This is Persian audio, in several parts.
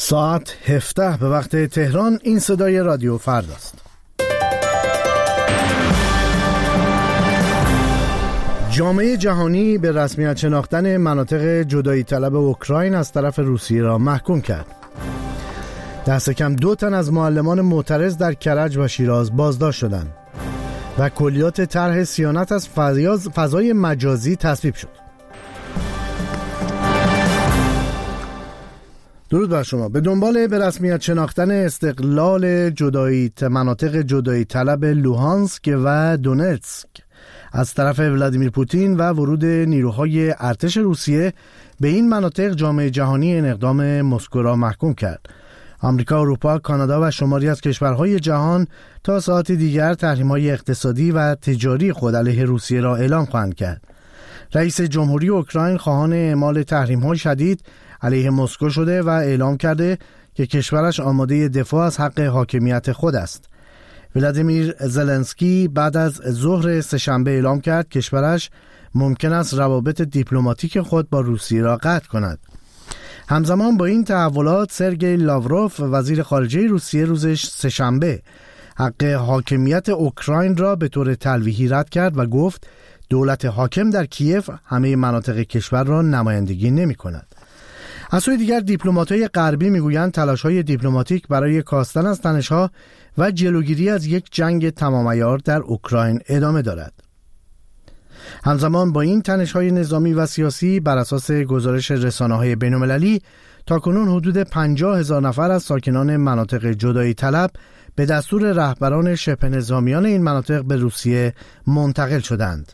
ساعت 17 به وقت تهران. این صدای رادیو فردا است. جامعه جهانی به رسمیت شناختن مناطق جدایی طلب اوکراین از طرف روسیه را محکوم کرد. دست کم 2 تن از معلمان معترض در کرج و شیراز بازداشت شدند و کلیات طرح صیانت از فضای مجازی تصویب شد. درود بر شما. به دنبال به رسمیت شناختن استقلال مناطق جدایی طلب لوهانسک و دونتسک از طرف ولادیمیر پوتین و ورود نیروهای ارتش روسیه به این مناطق، جامعه جهانی این اقدام مسکو را محکوم کرد. آمریکا، اروپا، کانادا و شماری از کشورهای جهان تا ساعتی دیگر تحریم‌های اقتصادی و تجاری خود علیه روسیه را اعلام خواهند کرد. رئیس جمهوری اوکراین خواهان اعمال تحریم‌های شدید علیه مسکو شده و اعلام کرده که کشورش آماده دفاع از حق حاکمیت خود است. ولادیمیر زلنسکی بعد از ظهر سه‌شنبه اعلام کرد کشورش ممکن است روابط دیپلماتیک خود با روسیه را قطع کند. همزمان با این تحولات، سرگئی لاوروف وزیر خارجه روسیه روز سه‌شنبه حق حاکمیت اوکراین را به طور تلویحی رد کرد و گفت دولت حاکم در کیف همه مناطق کشور را نمایندگی نمی کند. از سوی دیگر دیپلمات‌های غربی میگویند تلاش‌های دیپلماتیک برای کاستن از تنش‌ها و جلوگیری از یک جنگ تمام عیار در اوکراین ادامه دارد. همزمان با این تنش‌های نظامی و سیاسی، بر اساس گزارش رسانه‌های بین‌المللی تاکنون حدود 50,000 نفر از ساکنان مناطق جدایی طلب به دستور رهبران شبه نظامیان این مناطق به روسیه منتقل شدند.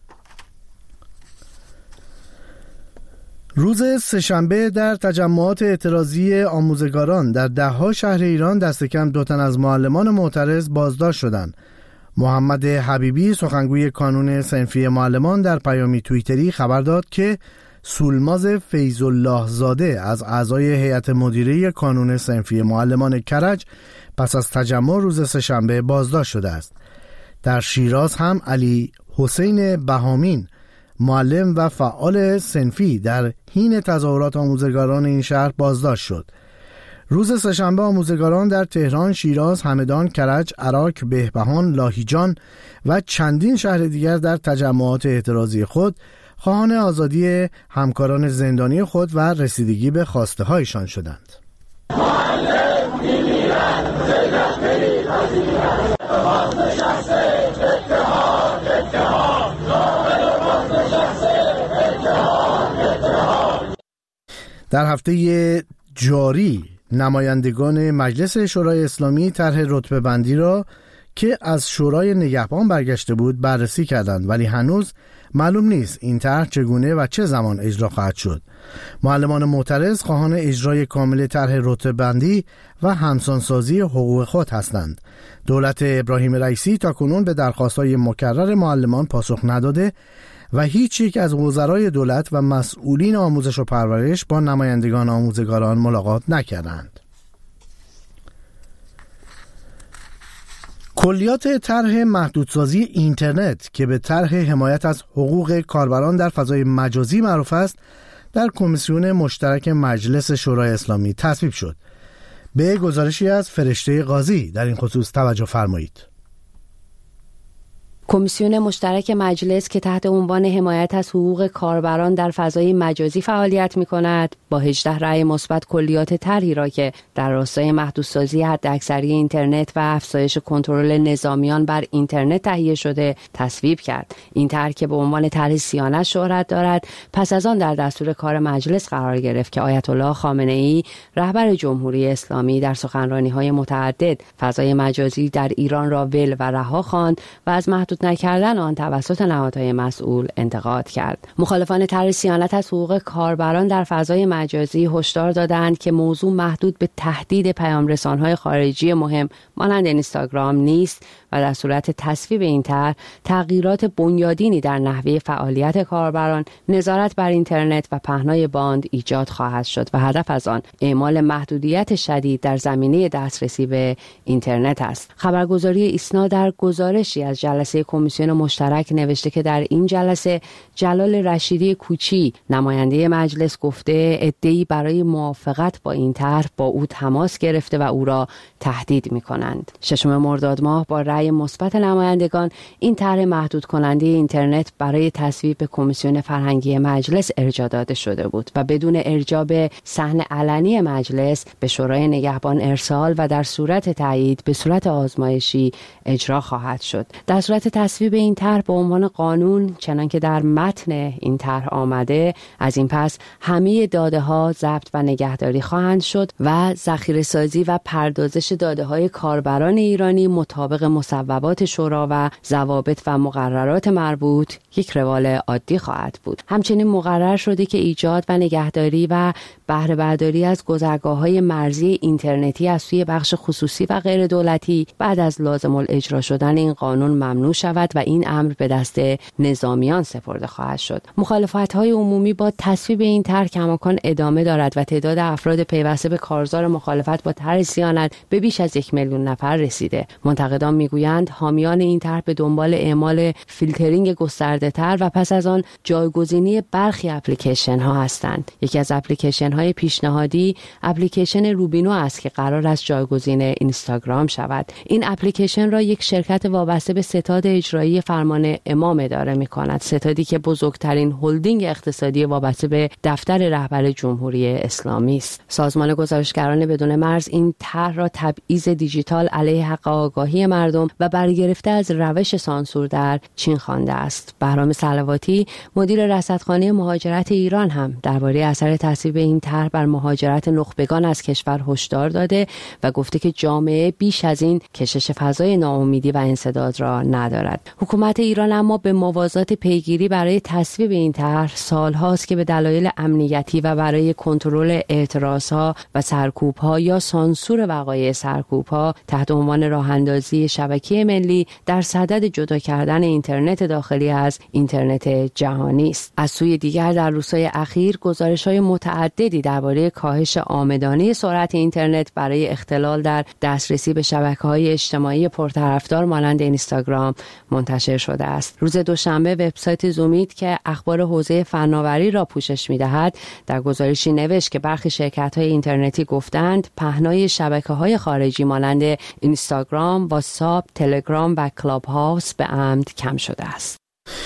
روز سه‌شنبه در تجمعات اعتراضی آموزگاران در ده‌ها شهر ایران دست کم 2 تن از معلمان معترض بازداشت شدند. محمد حبیبی، سخنگوی کانون صنفی معلمان، در پیامی توییتری خبر داد که سولماز فیض‌الله زاده از اعضای هیئت مدیره کانون صنفی معلمان کرج پس از تجمع روز سه‌شنبه بازداشت شده است. در شیراز هم علی حسین بهامین، معلم و فعال صنفی، در حین تظاهرات آموزگاران این شهر بازداشت شد. روز سه‌شنبه آموزگاران در تهران، شیراز، همدان، کرج، عراق، بهبهان، لاهیجان و چندین شهر دیگر در تجمعات اعتراضی خود خواهان آزادی همکاران زندانی خود و رسیدگی به خواسته هایشان شدند. در هفته جاری نمایندگان مجلس شورای اسلامی طرح رتبه بندی را که از شورای نگهبان برگشته بود بررسی کردند، ولی هنوز معلوم نیست این طرح چگونه و چه زمان اجرا خواهد شد. معلمان معترض خواهان اجرای کامل طرح رتبه بندی و همسانسازی حقوق خود هستند. دولت ابراهیم رئیسی تاکنون به درخواست‌های مکرر معلمان پاسخ نداده و هیچ یک از وزرای دولت و مسئولین آموزش و پرورش با نمایندگان آموزگاران ملاقات نکردند. کلیات طرح محدودسازی اینترنت که به طرح حمایت از حقوق کاربران در فضای مجازی معروف است، در کمیسیون مشترک مجلس شورای اسلامی تصویب شد. به گزارشی از فرشته قاضی در این خصوص توجه فرمایید. کمیسیون مشترک مجلس که تحت عنوان حمایت از حقوق کاربران در فضای مجازی فعالیت می‌کند، با 18 رأی مثبت کلیات طرحی را که در راستای محدودسازی حداکثری اینترنت و افزایش کنترل نظامیان بر اینترنت تهیه شده تصویب کرد. این طرح که به عنوان طرح صیانت شهرت دارد، پس از آن در دستور کار مجلس قرار گرفت که آیت الله خامنه‌ای، رهبر جمهوری اسلامی، در سخنرانی‌های متعدد فضای مجازی در ایران را ول و رها خواند و از محدود نکردن آن توسط نهادهای مسئول انتقاد کرد. مخالفان طرح صیانت از حقوق کاربران در فضای مجازی هشدار دادند که موضوع محدود به تهدید پیام‌رسان‌های خارجی مهم مانند اینستاگرام نیست و در صورت تصویب این طرح تغییرات بنیادینی در نحوه فعالیت کاربران، نظارت بر اینترنت و پهنای باند ایجاد خواهد شد و هدف از آن اعمال محدودیت شدید در زمینه دسترسی به اینترنت است. خبرگزاری ایسنا در گزارشی از جلسه کمیسیون مشترک نوشته که در این جلسه جلال رشیدی کوچی نماینده مجلس گفته عده‌ای برای موافقت با این طرح با او تماس گرفته و او را تهدید می‌کنند. 6 مرداد ماه با رأی مثبت نمایندگان این طرح محدود کننده اینترنت برای تصویب به کمیسیون فرهنگی مجلس ارجاع داده شده بود و بدون ارجاع به صحن علنی مجلس به شورای نگهبان ارسال و در صورت تایید به صورت آزمایشی اجرا خواهد شد. در صورت تصویب این طرح به عنوان قانون چنان که در متن این طرح آمده، از این پس همه داده‌ها ضبط و نگهداری خواهند شد و ذخیره‌سازی و پردازش داده‌های کاربران ایرانی مطابق مصوبات شورا و ضوابط و مقررات مربوط یک روال عادی خواهد بود. همچنین مقرر شده که ایجاد و نگهداری و بهره برداری از گذرگاه‌های مرزی اینترنتی از سوی بخش خصوصی و غیر دولتی بعد از لازم الاجرا شدن این قانون ممنوع شود و این امر به دست نظامیان سپرده خواهد شد. مخالفت‌های عمومی با تصویب این طرح کماکان ادامه دارد و تعداد افراد پیوسته به کارزار مخالفت با طرح صیانت به بیش از 1 میلیون نفر رسیده. منتقدان میگویند حامیان این طرح به دنبال اعمال فیلترینگ گسترده‌تر و پس از آن جایگزینی برخی اپلیکیشن ها هستند. یکی از اپلیکیشن های پیشنهادی اپلیکیشن روبینو است که قرار است جایگزین اینستاگرام شود. این اپلیکیشن را یک شرکت وابسته به ستاد اجرایی فرمان امام اداره می‌کند، ستادی که بزرگترین هلدینگ اقتصادی وابسته به دفتر رهبر جمهوری اسلامی است. سازمان گزارشگران بدون مرز این طرح را تبعیض دیجیتال علیه حق آگاهی مردم و برگرفته از روش سانسور در چین خوانده است. بهرام صلواتی مدیر رصدخانه مهاجرت ایران هم درباره اثر تصویب این طرح بر مهاجرت نخبگان از کشور هشدار داده و گفته که جامعه بیش از این کشش فضای ناامیدی و انسداد را ندارد. حکومت ایران اما به موازات پیگیری برای تصویب این طرح سالهاست که به دلایل امنیتی و برای کنترل اعتراضها و سرکوبها یا سانسور وقایع سرکوبها تحت عنوان راه‌اندازی شبکه ملی در صدد جدا کردن اینترنت داخلی از اینترنت جهانی است. از سوی دیگر در روزهای اخیر گزارش‌های متعددی درباره کاهش عامدانه سرعت اینترنت برای اختلال در دسترسی به شبکه‌های اجتماعی پرطرفدار مانند اینستاگرام منتشر شده است. روز دوشنبه وبسایت زومیت که اخبار حوزه فناوری را پوشش می‌دهد در گزارشی نوشت که برخی شرکت‌های اینترنتی گفتند پهنای شبکه‌های خارجی مانند اینستاگرام، واتساپ، تلگرام و کلاب هاوس به عمد کم شده است.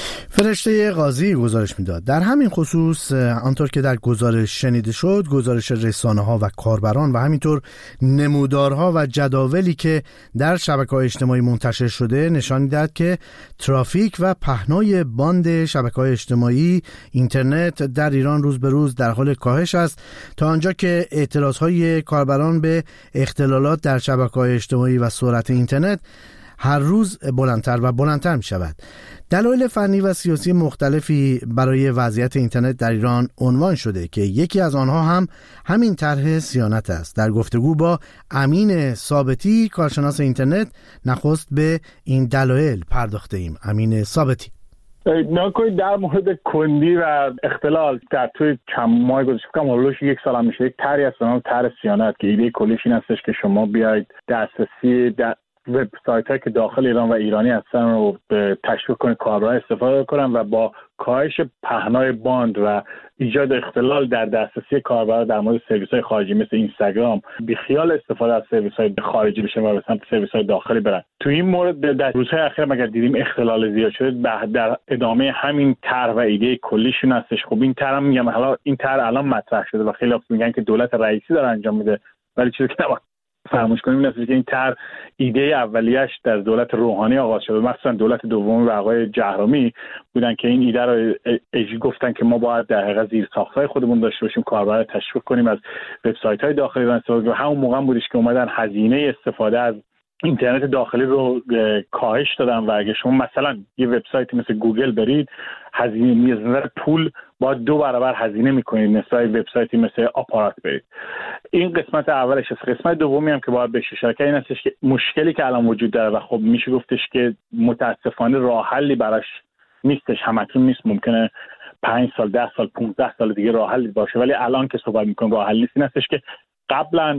فرشته قاضی گزارش میداد. در همین خصوص آنطور که در گزارش شنیده شد، گزارش رسانه‌ها و کاربران و همینطور نمودارها و جداولی که در شبکه‌های اجتماعی منتشر شده نشان می‌دهد که ترافیک و پهنای باند شبکه‌های اجتماعی اینترنت در ایران روز به روز در حال کاهش است، تا آنجا که اعتراضهای کاربران به اختلالات در شبکه‌های اجتماعی و سرعت اینترنت هر روز بلندتر و بلندتر می شود. دلایل فنی و سیاسی مختلفی برای وضعیت اینترنت در ایران عنوان شده که یکی از آنها هم همین طرح صیانت است. در گفتگو با امین ثابتی کارشناس اینترنت نخست به این دلایل پرداخته ایم. امین ثابتی: نکنید در مورد کندی و اختلال در توی چند ماه گذشته فکر کنم هولوش 1 سال هم میشه یک طرحی هست به نام طرح صیانت که ایده کلیش این هستش که شما بیاید دسترسی وبسایت‌هایی که داخل ایران و ایرانی هستن رو تشویق کنید کاربران استفاده کنن و با کاهش پهنای باند و ایجاد اختلال در دسترسی کاربران در مورد سرویس‌های خارجی مثل اینستاگرام بیخیال استفاده از سرویس‌های خارجی بشن و به سمت سرویس‌های داخلی برن. تو این مورد در روزهای اخیر اگر دیدیم اختلال زیاد شده در ادامه همین طرح و ایده کلیشون هستش. خب این طرح میگم حالا این طرح الان مطرح شده و خیلی میگن که دولت رئیسی داره انجام میده، ولی چیزی که فراموش کنیم این است که این طرح ایده اولیش در دولت روحانی آغاز شده، مخصوصا دولت دوم و آقای جهرومی بودن که این ایده رو گفتن که ما باید در حقیقت زیرساخت‌های خودمون داشته باشیم، کاربرا رو تشویق کنیم از وبسایت‌های داخلی استفاده کنیم. همون موقع بودش که اومدن هزینه استفاده از اینترنت داخلی رو کاهش دادن و اگه شما مثلا یه وبسایتی مثل گوگل برید هزینه نظر پول با 2 برابر هزینه میکنید نسبت وبسایتی مثل آپارات برید. این قسمت اولش است. قسمت دومی هم که باید بهش اشاره کنیم این هستش که مشکلی که الان وجود داره و خب میشه گفتش که متاسفانه راه حلی براش نیستش، همکنون نیست، ممکنه 5 سال 10 سال 15 سال دیگه راه حلی باشه، ولی الان که صحبت میکنم راه حل نیست. این هستش که قبلا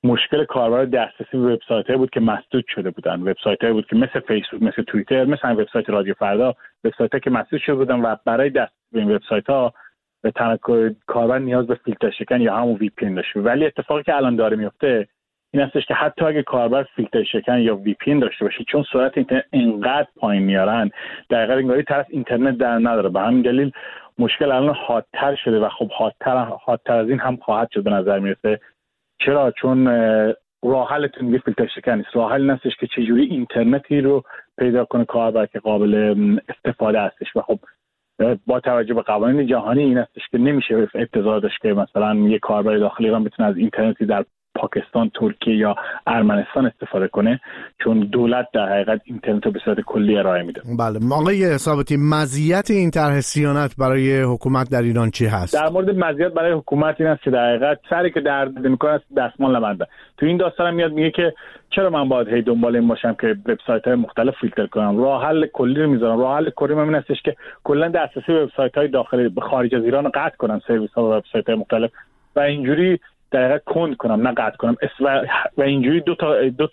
مشکل کاربر دسترسی به وبسایت‌های بود که مسدود شده بودن، وبسایت‌هایی بود که مثل فیسبوک، مثل توییتر، مثل همین وبسایت رادیو فردا، وبسایت‌هایی که مسدود شده بودن و برای دست به این وبسایت‌ها به کاربر نیاز به فیلتر شکن یا همون VPN داشت. ولی اتفاقی که الان داره میفته این هستش که حتی اگه کاربر فیلتر شکن یا VPN داشته باشه، چون سرعت اینترنت انقدر پایین میارن، دقیقاً انگاری طرف اینترنت در نداره. به همین دلیل مشکل الان حادتر شده و خب حادتر از این هم خواهد شد به نظر میرسه. چرا؟ چون راه حلتون دیگه فیلتر شکن نیست. راه حل هستش که چجوری اینترنتی رو پیدا کنه کاربر که قابل استفاده هستش و خب با توجه به قوانین جهانی این هستش که نمیشه انتظار داشت که مثلا یه کاربر داخل ایران بتونه از اینترنتی در پاکستان، ترکیه یا ارمنستان استفاده کنه، چون دولت در حقیقت اینترنت رو به صورت کلی ارائه میده. بله، آقای ثابتی، مزیت این طرح صیانت برای حکومت در ایران چی هست؟ در مورد مزیت برای حکومت این است که در حقیقت سری که درد میکنه دستمال نبنده. تو این داستان میاد میگه که چرا من باید هی دنبال این باشم که وبسایت‌های مختلف فیلتر کنم؟ راه حل کلی رو میذارم. راه حل کلی من این هستش که کلا دسترسی به وبسایت‌های داخل خارج از ایران رو قطع کنم، سرویس‌ها و وبسایت‌های مختلف، و اینجوری دقیقاً کند کنم، نه قطع کنم. و اینجوری دو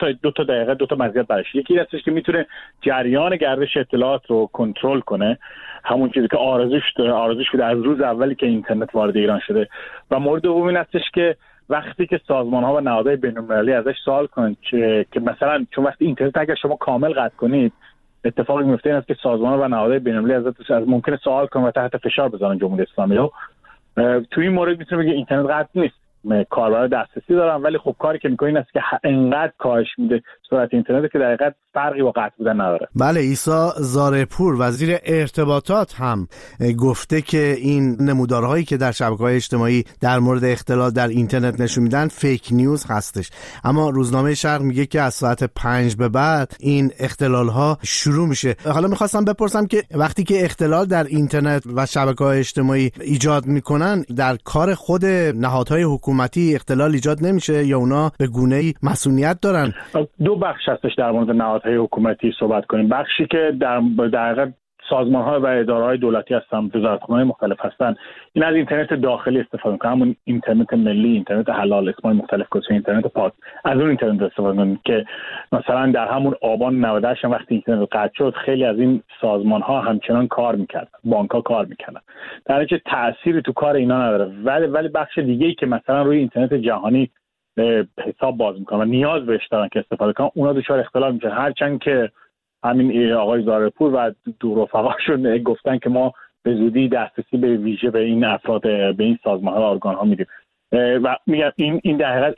تا مزیت برش. یکی هستش که میتونه جریان گردش اطلاعات رو کنترل کنه، همون چیزی که آرزوش بود از روز اولی که اینترنت وارد ایران شده. و مورد دوم این هستش که وقتی که سازمان‌ها و نهادهای بین‌المللی ازش سوال کنن که مثلا چون وقتی اینترنت اگر شما کامل قطع کنید، اتفاقی میفته این است که سازمان‌ها و نهادهای بین‌المللی از ممکنه سوال کنن و تحت فشار بذارن جمهوری اسلامی رو. تو این مورد میتونه بگه اینترنت قطع نیست، کاربر دسترسی دارن، ولی خب کاری که میکنه این است که انقدر کاهش میده سرعت اینترنت که در حقیقت فرقی با قطع بودن نداره. بله، عیسی زارعپور وزیر ارتباطات هم گفته که این نمودارهایی که در شبکه‌های اجتماعی در مورد اختلال در اینترنت نشون میدن فیک نیوز هستش. اما روزنامه شرق میگه که از ساعت 5 به بعد این اختلال‌ها شروع میشه. حالا میخواستم بپرسم که وقتی که اختلال در اینترنت و شبکه‌های اجتماعی ایجاد میکنن، در کار خود نهادهای حکومتی اختلال ایجاد نمیشه یا اونا به گونه‌ای مسئولیت دارن؟ دو بخش هستش در مورد نهادهای حکومتی صحبت کنیم. بخشی که در حقیقت سازمان‌ها و اداره‌های دولتی هستن، وزارتخانه‌های مختلف هستن، این از اینترنت داخلی استفاده می‌کنن، همون اینترنت ملی، اینترنت حلال، اسمای مختلف گذاشتن، اینترنت پاک، از اون اینترنت استفاده می‌کنن که مثلا در همون آبان 98 وقتی اینترنت قطع شد، خیلی از این سازمان‌ها همچنان کار می‌کردن، بانک‌ها کار می‌کردن، در نتیجه تأثیری تو کار اینا نداره. ولی بخش دیگه‌ای که مثلا روی اینترنت جهانی حساب باز می‌کنن و نیاز بهش دارن که استفاده کنن، اونا دچار اختلال میشن. هرچند که همین آقای زارعپور و دور رفقاشون گفتن که ما به زودی دسترسی به ویژه به این افراد، به این سازمان‌ها و ارگان‌ها میدیم و میگم این در حقیقت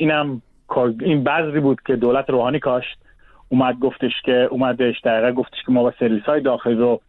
این بذری بود که دولت روحانی کاشت. اومدش در حقیقت گفتش که ما با سرویس‌های داخلی رو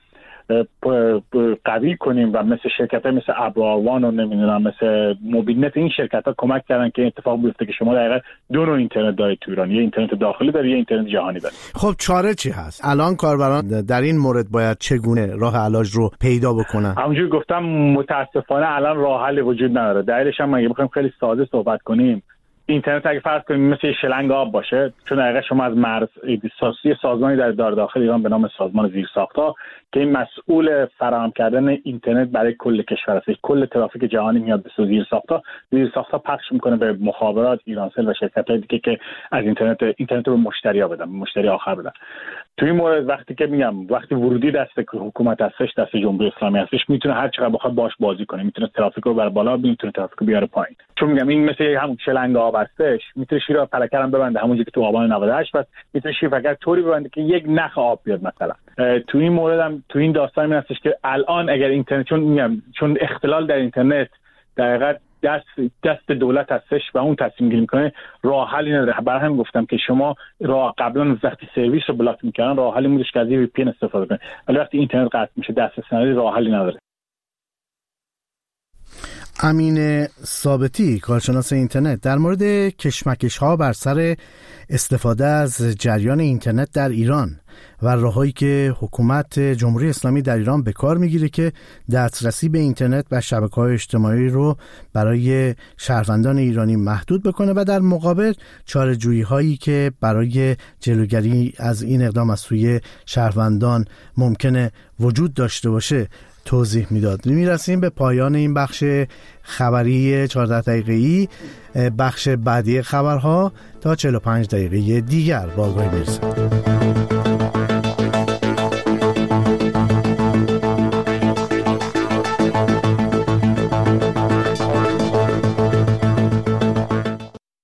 قوی کنیم و مثل شرکت‌های مثل ابراروان و نمیدونم مثل موبیلنت، این شرکت‌ها کمک کردن که اتفاق بیفته که شما در حقیقت دو نوع اینترنت دارید تو ایران، یه اینترنت داخلی دارید، یه اینترنت جهانی دارید. خب چاره چی هست؟ الان کاربران در این مورد باید چگونه راه علاج رو پیدا بکنن؟ همونجوری گفتم متاسفانه الان راه حل وجود نداره. دلیلش هم اگه بخوایم خیلی ساده صحبت کنیم، اینترنت اگه فرض کنیم مثل شلنگ آب باشه، چون دقیقاً شما از مرز سازمانی در داخل ایران به نام سازمان زیرساخت‌ها که این مسئول فراهم کردن اینترنت برای کل کشور است، کل ترافیک جهانی میاد به زیرساخت‌ها پخش میکنه به مخابرات، ایرانسل و شرکت‌های دیگه که از اینترنت رو به مشتری‌ها بدن، مشتری آخر بدن. تو این مورد وقتی ورودی دست حکومت هستش، دست جمهوری اسلامی هستش، میتونه هر چقدر بخواد باش بازی کنه، میتونه ترافیک رو بر بالا، میتونه ترافیک رو بیاره پایین. چون میگم این مثل همون شلنگ آب هستش، میتونه شیر پلکر هم ببنده، همونجوری که تو آبان 98 بس میتونه شیر پلکر طوری ببنده که یک نخ آب بیاد مثلا. تو این مورد هم تو این داستان این هستش که الان اگر اینترنت چون اختلال در اینترنت در حقیقت دست دولت هستش و اون تصمیم گیری میکنه، راه حلی نداره. برای همین گفتم که شما قبلا وقتی سرویس رو بلاک میکردن، راه حلی بودش که از وی پی ان استفاده کنید، ولی وقتی اینترنت قطع میشه دسترسی نداری، راه حلی نداره. امین ثابتی، کارشناس اینترنت، در مورد کشمکش‌ها بر سر استفاده از جریان اینترنت در ایران و راههایی که حکومت جمهوری اسلامی در ایران به کار میگیره که دسترسی به اینترنت و شبکه‌های اجتماعی رو برای شهروندان ایرانی محدود بکنه و در مقابل چاره‌جویی‌هایی که برای جلوگیری از این اقدام از سوی شهروندان ممکنه وجود داشته باشه توضیح میداد. میرسیم به پایان این بخش خبری 14 دقیقه‌ای. بخش بعدی خبرها تا 45 دقیقه دیگر با آقای میرزا.